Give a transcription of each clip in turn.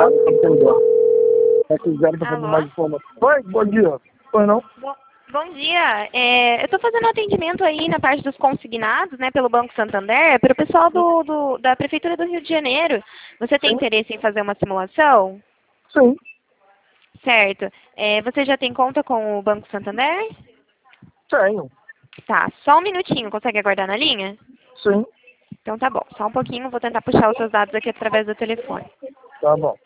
casa para entender. Se quiserem para saber Alô? mais informações. Oi, bom dia. Pois não? Bom dia. Eu estou fazendo um atendimento aí na parte dos consignados, né, pelo Banco Santander, para o pessoal da Prefeitura do Rio de Janeiro. Você tem Sim. interesse em fazer uma simulação? Sim. Certo. Você já tem conta com o Banco Santander? Tenho. Tá, só um minutinho. Consegue aguardar na linha? Sim. Então tá bom. Só um pouquinho, vou tentar puxar os seus dados aqui através do telefone. Tá bom.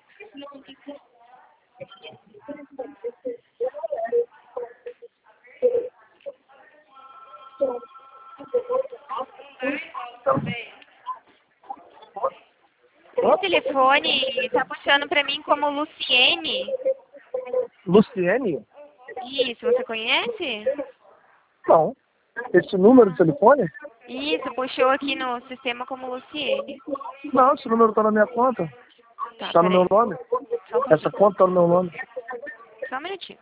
O telefone tá puxando para mim como Luciene. Luciene? Isso, você conhece? Não. Esse número de telefone? Isso, puxou aqui no sistema como Luciene. Não, esse número está na minha conta. Tá, Está no meu peraí. nome. Só um Essa pouquinho. conta está no meu nome. Só um minutinho.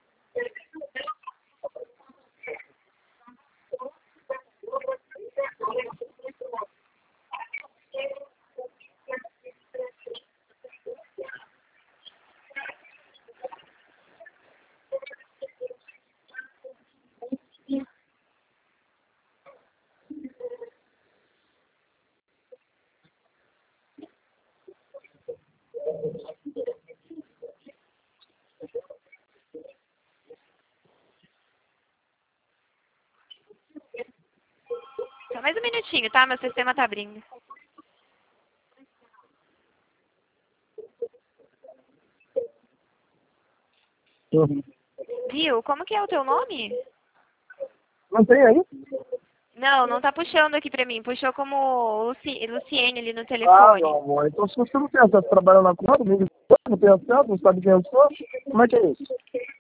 Só mais um minutinho, tá? Meu sistema tá abrindo. Uhum. Viu? Como que é o teu nome? Não tem aí? Não, não tá puxando aqui pra mim. Puxou como Luciene ali no Ah, telefone. meu amor. Então se você não tem acesso trabalhando na conta, não tem acesso, não sabe quem eu sou, como é que é isso?